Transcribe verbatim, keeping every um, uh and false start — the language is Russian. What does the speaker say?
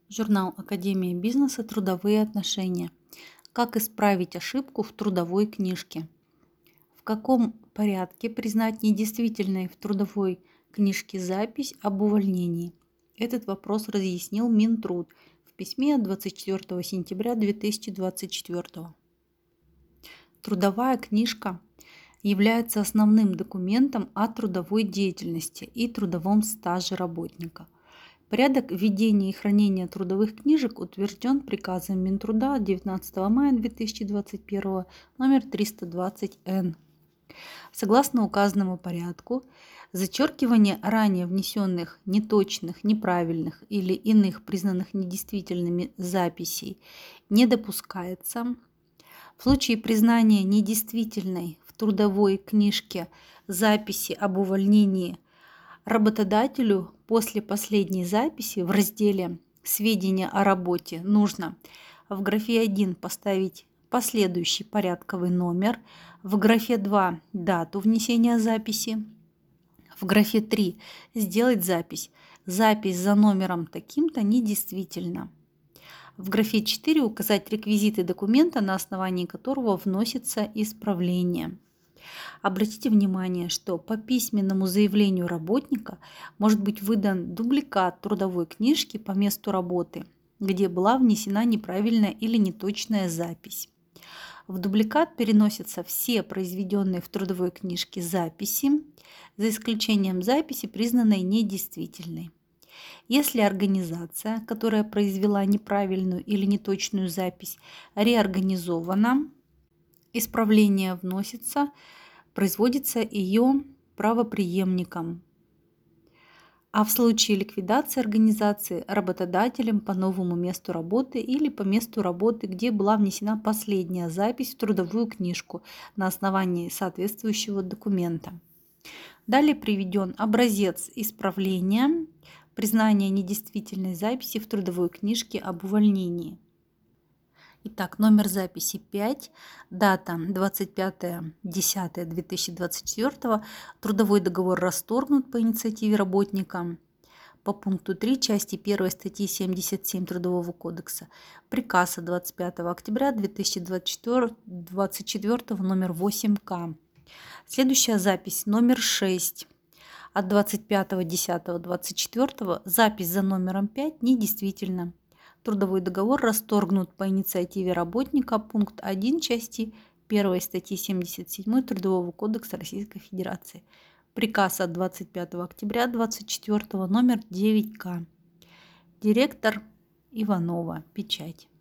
Журнал Академия бизнеса «Трудовые отношения». Как исправить ошибку в трудовой книжке? В каком порядке признать недействительной в трудовой книжке запись об увольнении? Этот вопрос разъяснил Минтруд в письме от двадцать четвёртого сентября две тысячи двадцать четвёртого. Трудовая книжка является основным документом о трудовой деятельности и трудовом стаже работника. Порядок ведения и хранения трудовых книжек утвержден приказом Минтруда девятнадцатого мая две тысячи двадцать первого номер триста двадцать эн. Согласно указанному порядку, зачеркивание ранее внесенных неточных, неправильных или иных признанных недействительными записей не допускается. В случае признания недействительной в трудовой книжке записи об увольнении работодателю после последней записи в разделе «Сведения о работе» нужно в графе один поставить последующий порядковый номер, в графе два – дату внесения записи, в графе три – сделать запись. Запись за номером таким-то недействительна. В графе четыре указать реквизиты документа, на основании которого вносится исправление. Обратите внимание, что по письменному заявлению работника может быть выдан дубликат трудовой книжки по месту работы, где была внесена неправильная или неточная запись. В дубликат переносятся все произведенные в трудовой книжке записи, за исключением записи, признанной недействительной. Если организация, которая произвела неправильную или неточную запись, реорганизована, исправление вносится, производится ее правопреемником. А в случае ликвидации организации – работодателем по новому месту работы или по месту работы, где была внесена последняя запись в трудовую книжку на основании соответствующего документа. Далее приведен образец исправления признания недействительной записи в трудовой книжке об увольнении. Итак, номер записи пять, дата двадцать пятое десятое две тысячи двадцать четвёртого, трудовой договор расторгнут по инициативе работника по пункту три части первой статьи семьдесят семь Трудового кодекса. Приказ от двадцать пятого октября две тысячи двадцать четвёртого номер восемь ка. Следующая запись номер шесть. От двадцать пятого десятого двадцать четвёртого запись за номером пять недействительна. Трудовой договор расторгнут по инициативе работника, пункт один части первой статьи семьдесят семь Трудового кодекса Российской Федерации. Приказ от двадцать пятого октября двадцать четвёртого номер девять ка. Директор Иванова. Печать.